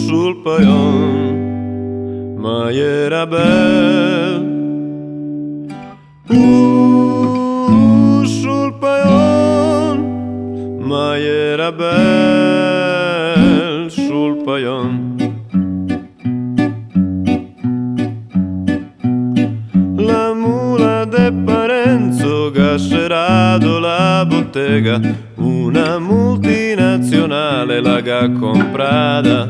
sul paion, ma era bel. Sul paion, ma era bel sul paion. La mula de Parenzo gascerado la bottega, una multinazionale la ga comprada.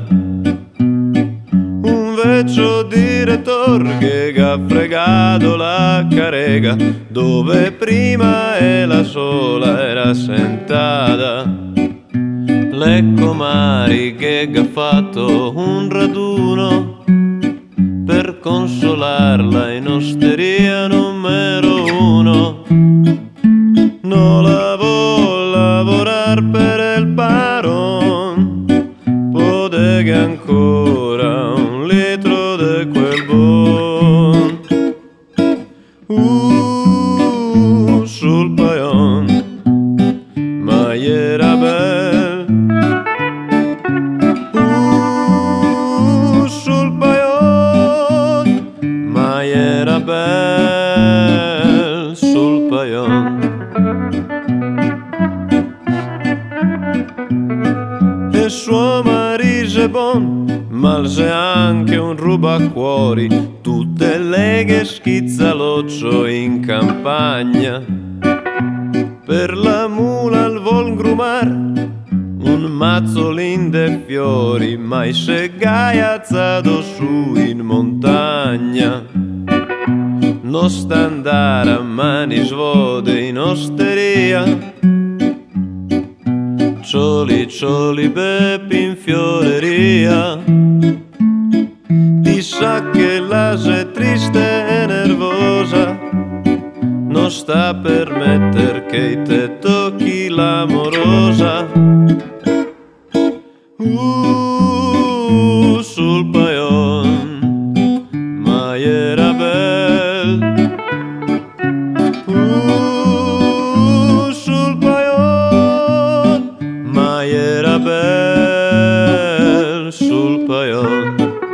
Un vecchio direttore che ha fregato la carrega, dove prima ella sola era sentata. Le comari che ha fatto un raduno per consolarla in osteria numero 1. No la vuol lavorar per il paron, bodega ancora un litro di quel bon. Sul paion, ma era bel. Sul paion, ma era bel sul paion. E suo marito è bon, ma c'è anche un rubacuori, tutte le che schizza l'occhio in campagna. Per la mula al vol grumar un mazzolin de fiori, mai se gaiazzato su in montagna. Non sta andare a mani svode in osteria, cioli cioli beppi in fioreria. Ti sa che la sei triste e nervosa, non sta per metter che te tocchi l'amorosa. Sul paion, ma era bel. Sul paion, ma era bel sul paion.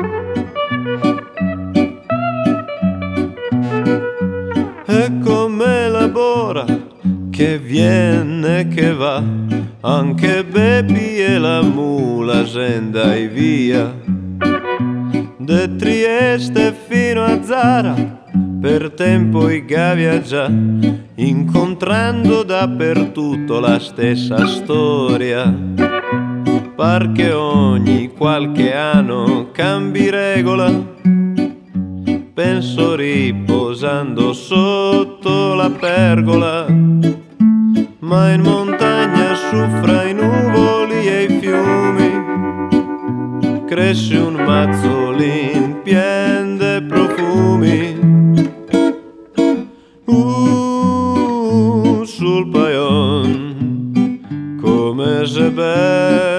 E come lavora, che viene che va, anche Bepi e la mula sendai via. De Trieste fino a Zara, per tempo i ga viaggia, incontrando dappertutto la stessa storia. Par che ogni qualche anno cambi regola, penso riposando sotto la pergola. Ma in montagna su fra i nuvoli e i fiumi cresce un mazzolin pien de profumi. Sul paion, come se bel.